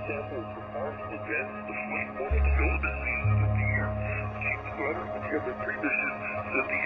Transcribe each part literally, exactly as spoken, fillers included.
samples from Mars will advance the flight model development phases of the year. Chief Commander, we have a pre-mission that the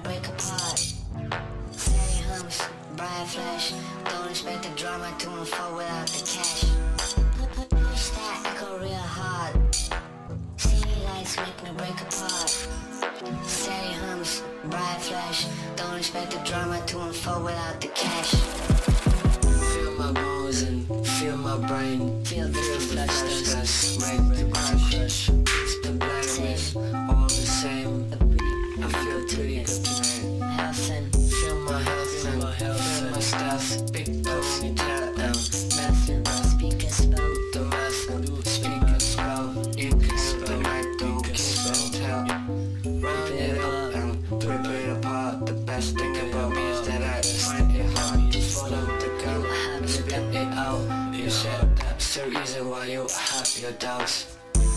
break apart. Steady hums, bright flash. Don't expect the drama to unfold without the cash. Push that echo real hard. City lights make me break apart. Steady hums, bright flash. Don't expect the drama to unfold without the cash. Feel my bones and feel my brain. Feel the flush dust, break the crush. It's the blackness, all the same. I feel pretty good tonight. Health and feel my health and feel my stuff. Big pussy tell them meth and speaker spell. The meth and speaker spell. You can spell, I don't can spell tell. Round it up and rip it apart. The best thing about me is that I find it hard to follow the gun. How to spit it out. You said that's the reason why you have your doubts.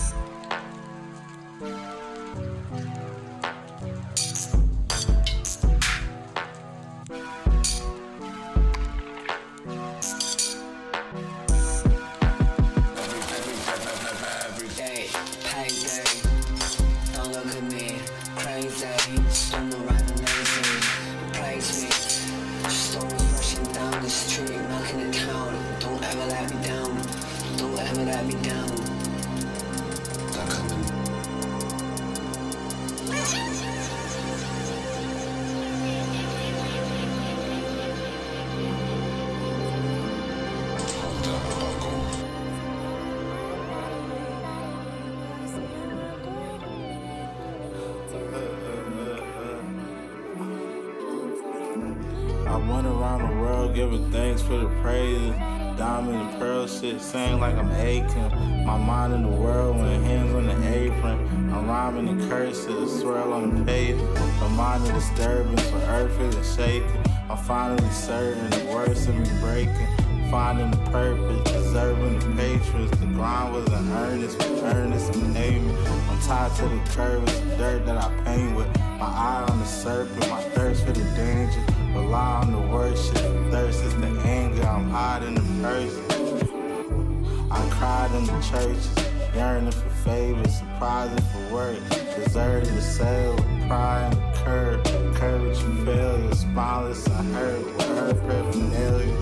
Giving thanks for the praises, diamond and pearl shit, saying like I'm aching. My mind in the world when hands on the apron. I'm rhyming and curses, swirl on the page. The mind of disturbance for earth isn't shaking. I'm finally certain the worst of me breaking. Finding the purpose, deserving the patrons. The grind wasn't earnest, but earnest and naming. I'm tied to the curve, it's the dirt that I paint with. My eye on the serpent, my thirst for the danger. Rely on the worship, thirst is the anger. I'm hiding the person. I cried in the churches, yearning for favors, surprising for work. Deserted to sell with pride and curve. Courage and failure, spineless I hurt with her paraphernalia.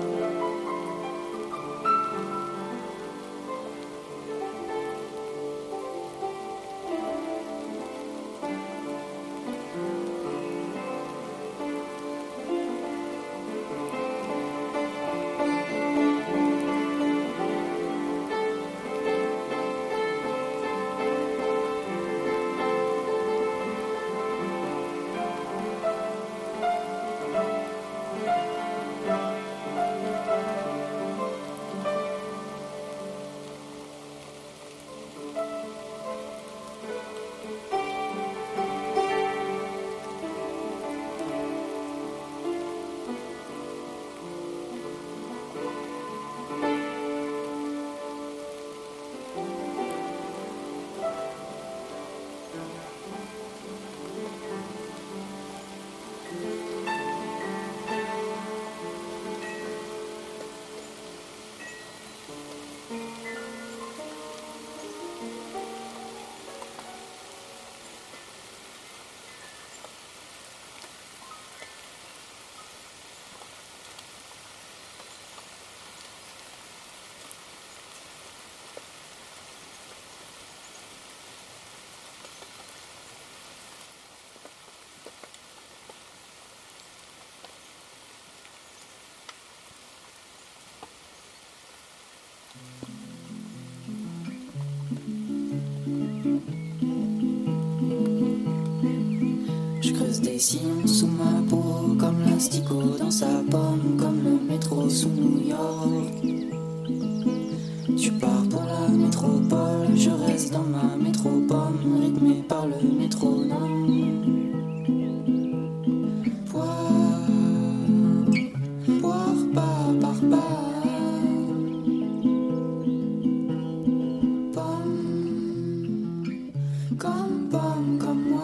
Des sillons sous ma peau, comme l'asticot dans sa pomme, comme le métro sous New York. Tu pars pour la métropole, je reste dans ma métropole, rythmé par le métronome. Poire, poire pas par pas, pomme, comme pomme, comme moi.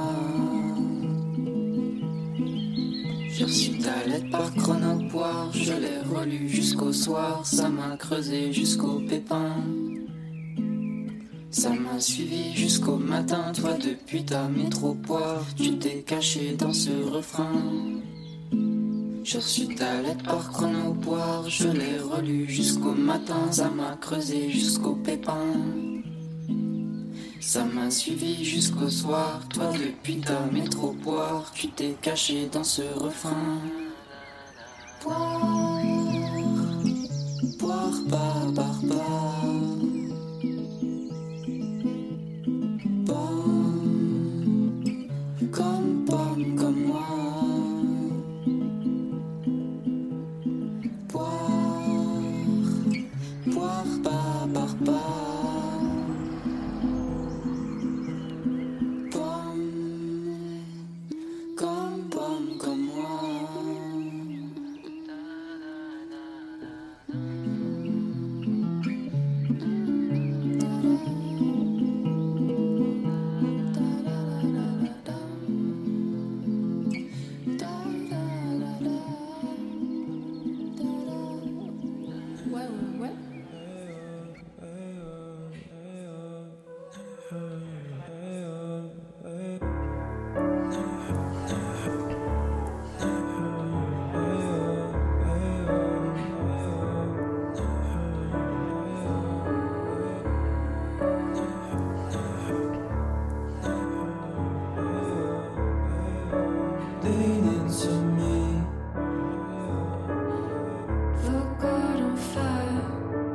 J'ai reçu ta lettre par chronopoire, je l'ai relue jusqu'au soir, ça m'a creusé jusqu'au pépin. Ça m'a suivi jusqu'au matin, toi depuis ta métropoire, tu t'es caché dans ce refrain. J'ai reçu ta lettre par chronopoire, je l'ai relue jusqu'au matin, ça m'a creusé jusqu'au pépin. Ça m'a suivi jusqu'au soir, toi depuis ta métropoire, tu t'es caché dans ce refrain. Poire, poire pas par pas, pomme, comme pomme comme moi. Poire, poire pas par pas. Forgotten fire.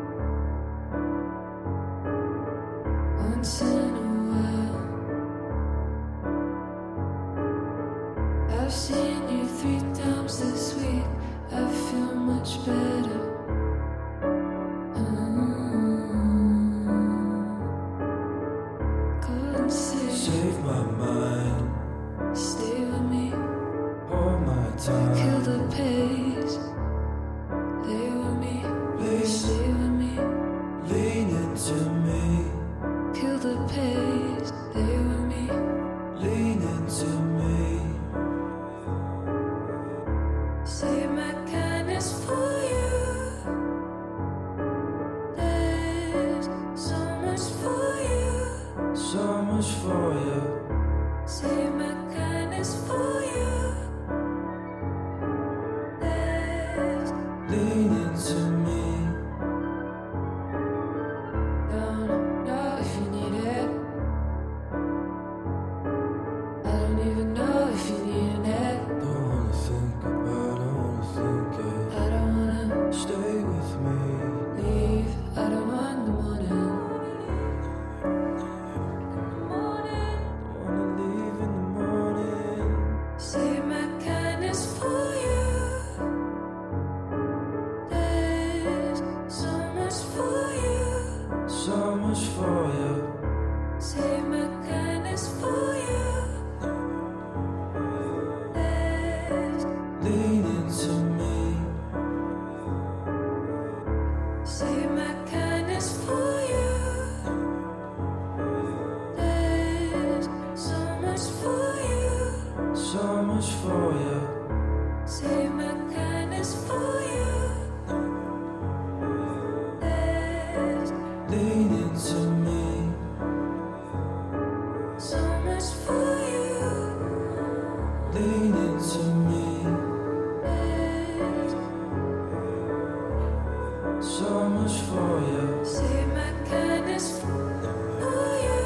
much for you. See my kindness for you.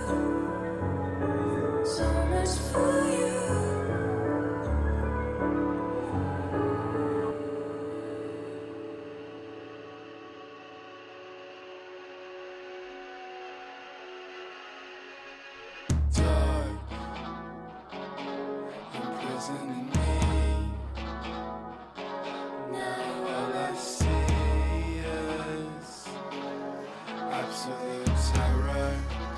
So much for you. Imprisoning me. Now all I see is absolute terror.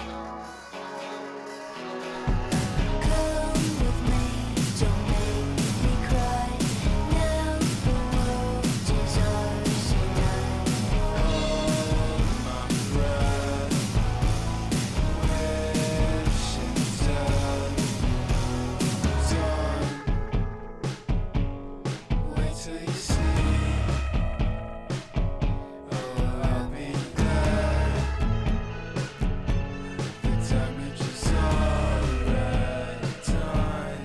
Come with me, don't make me cry. Now the world is ours tonight. Hold my breath, wishing death. Dawn, wait till you see. Oh, I'll be there. The damage is already done.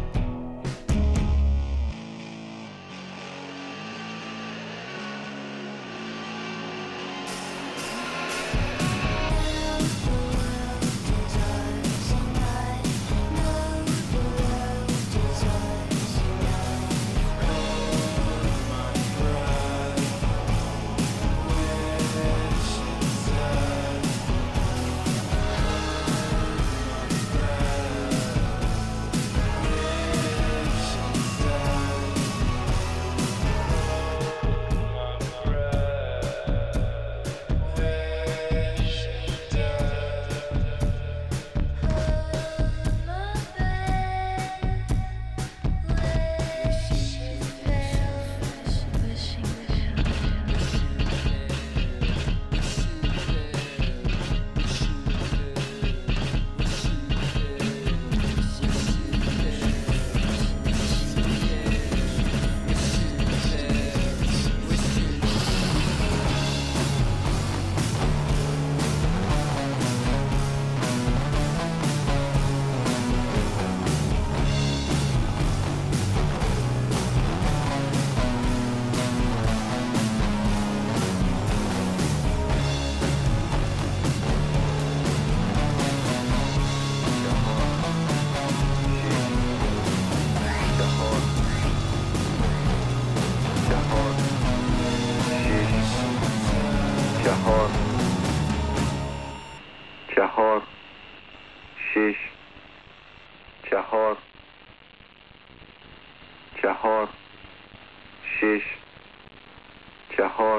چهار چهار شش چهار چهار شش چهار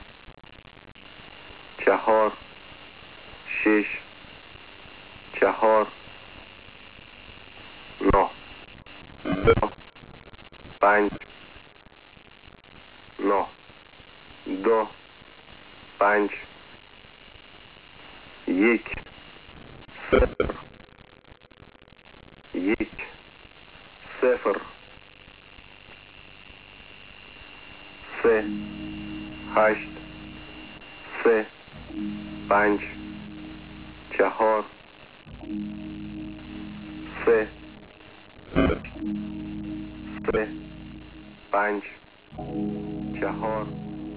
چهار شش چهار نه دو پنج نه دو پنج یک صفر یک صفر سه هشت سه پنج چهار سه سه پنج چهار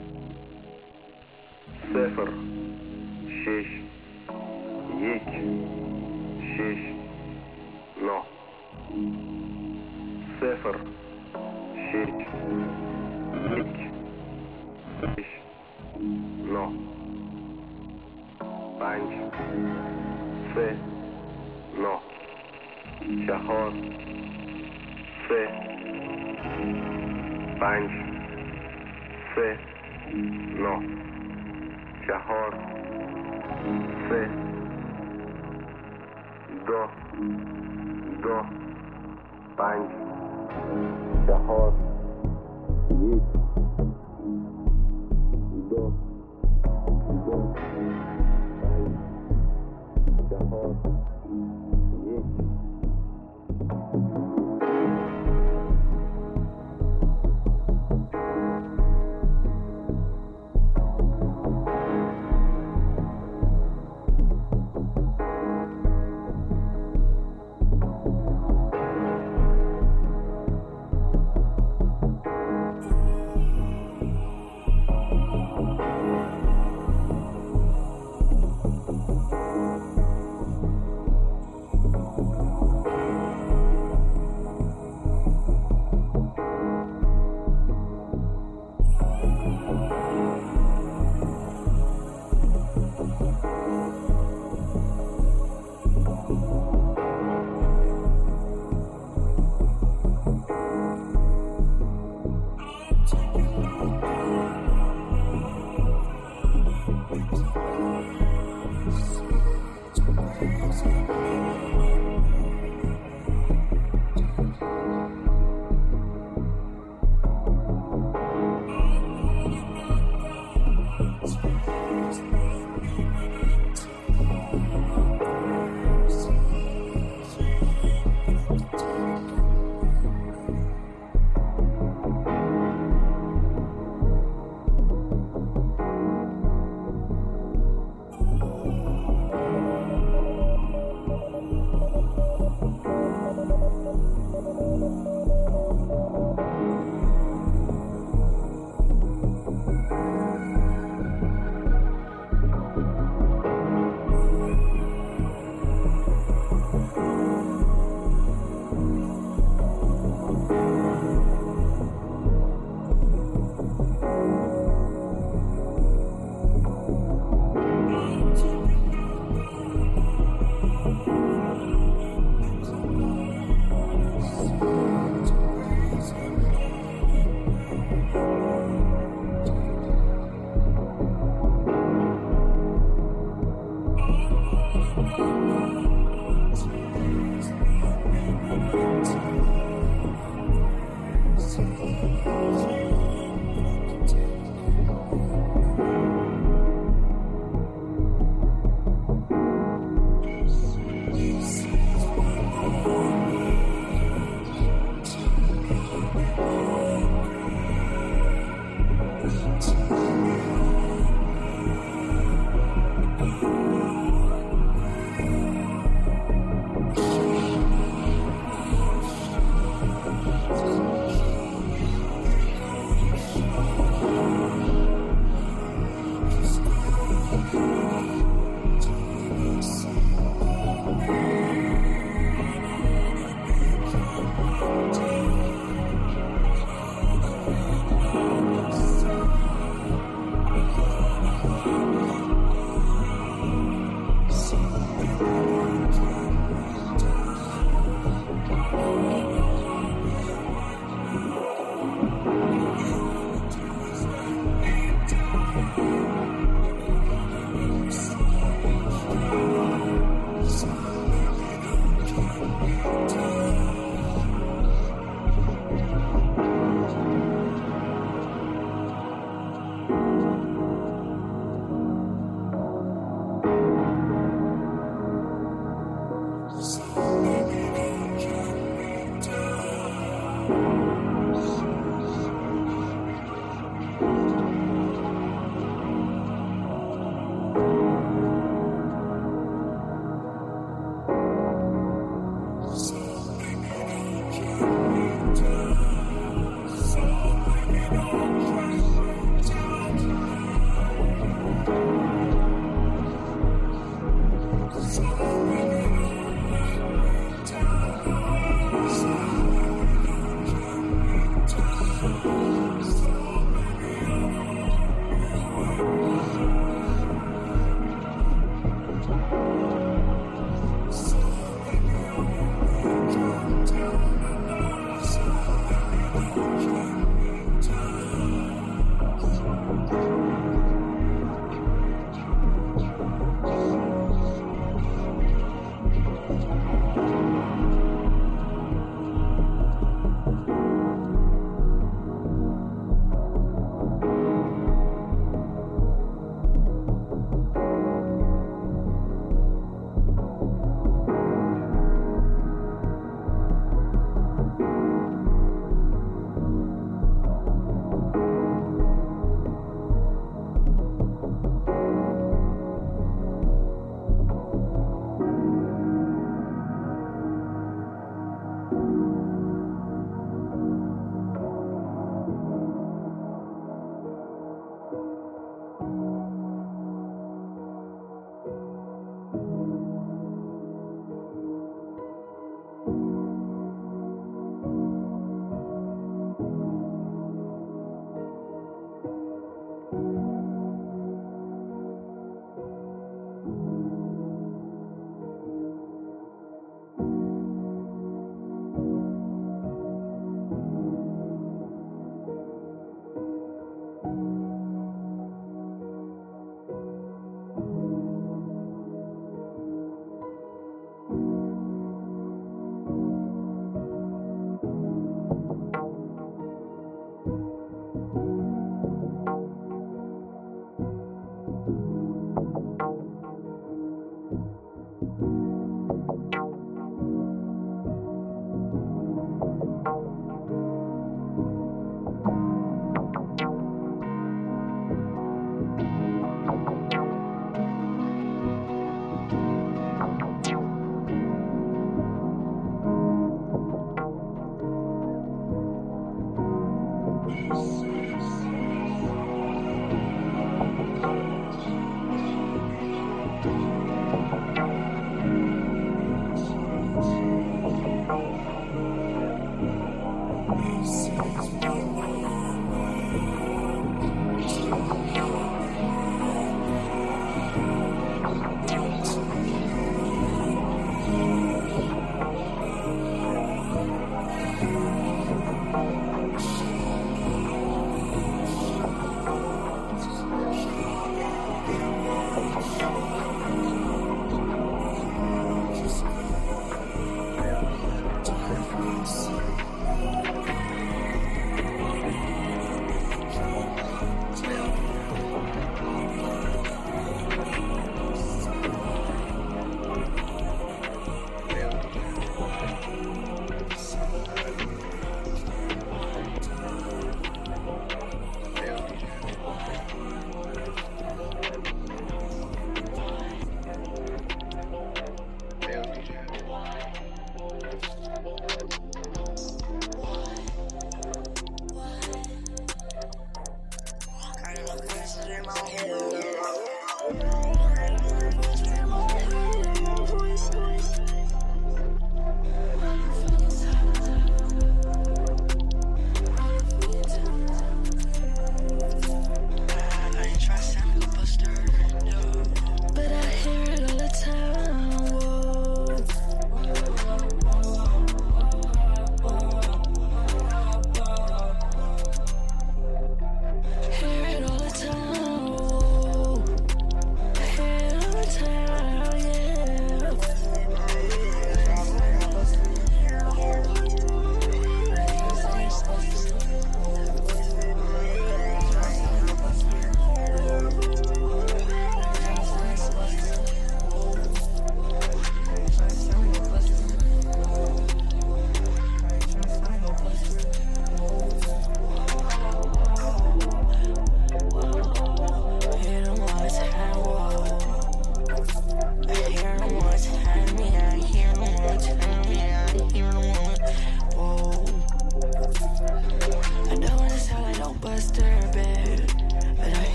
صفر شش یک شش نه صفر شش یک شش نه پنج سه نه چهار سه پنج سه نه چهار سه دو دو پنج چهار یک دو دو پنج چهار یک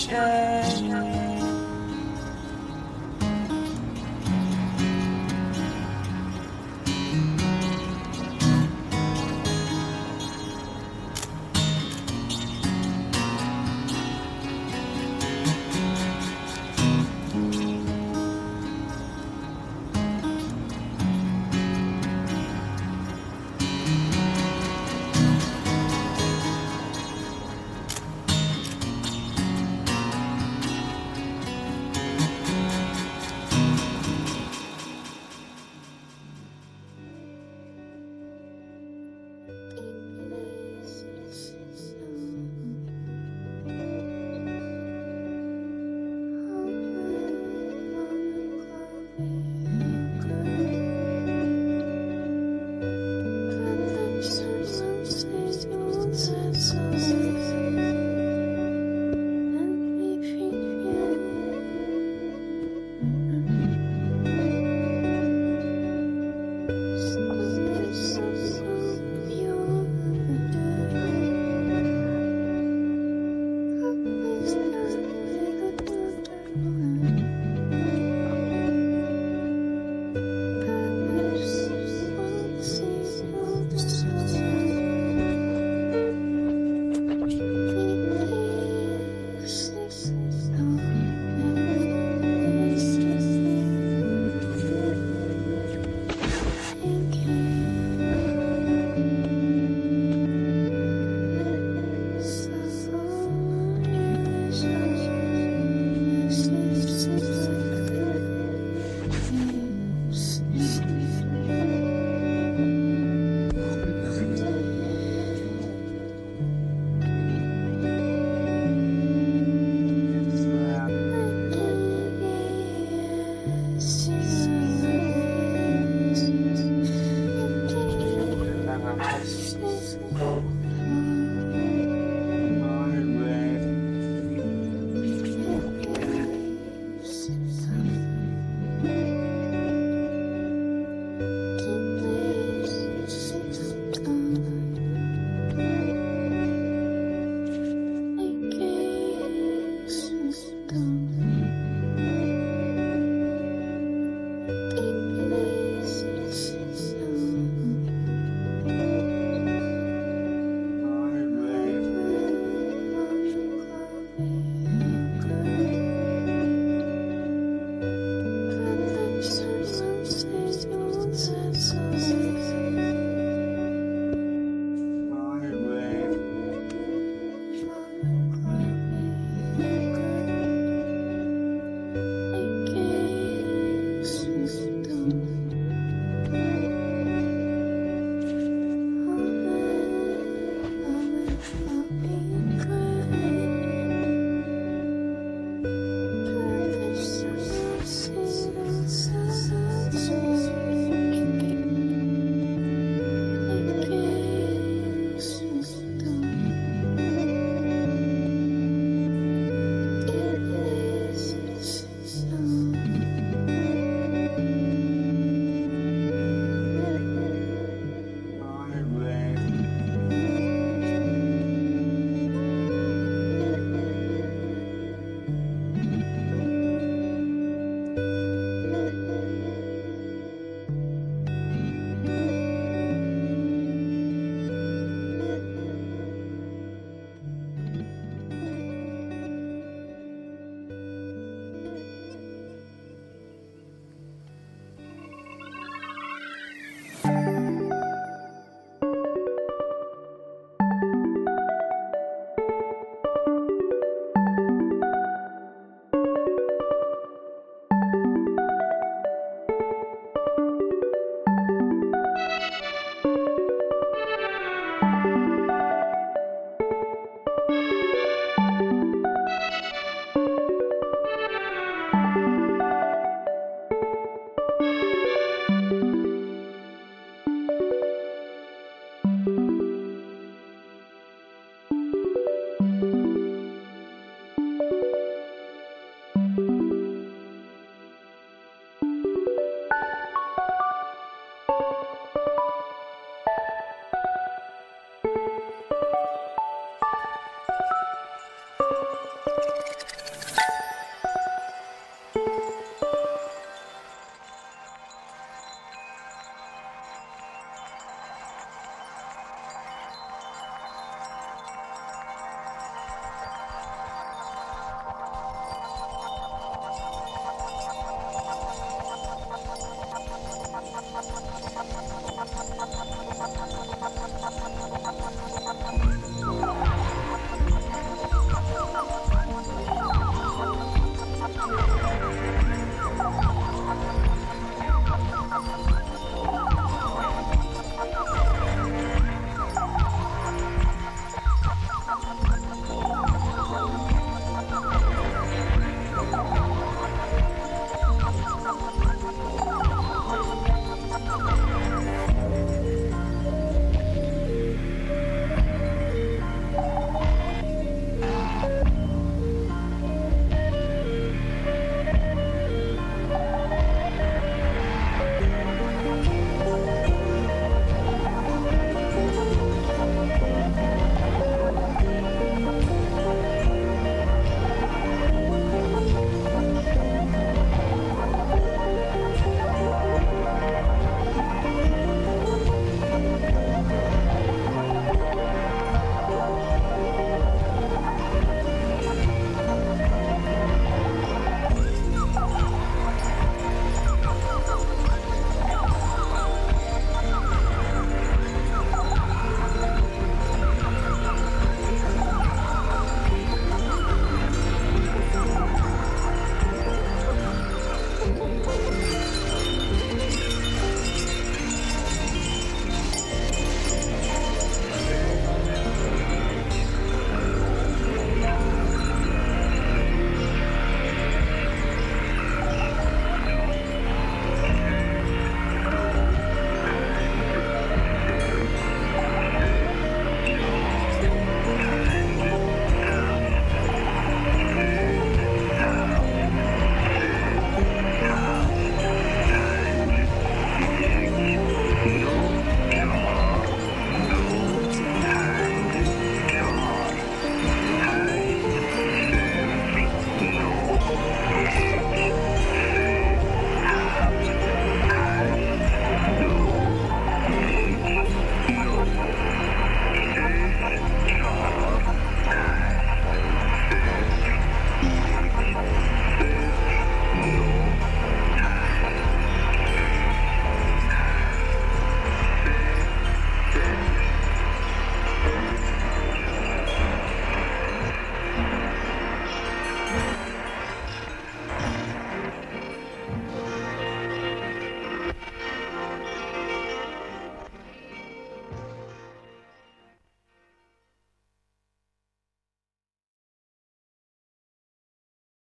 Thank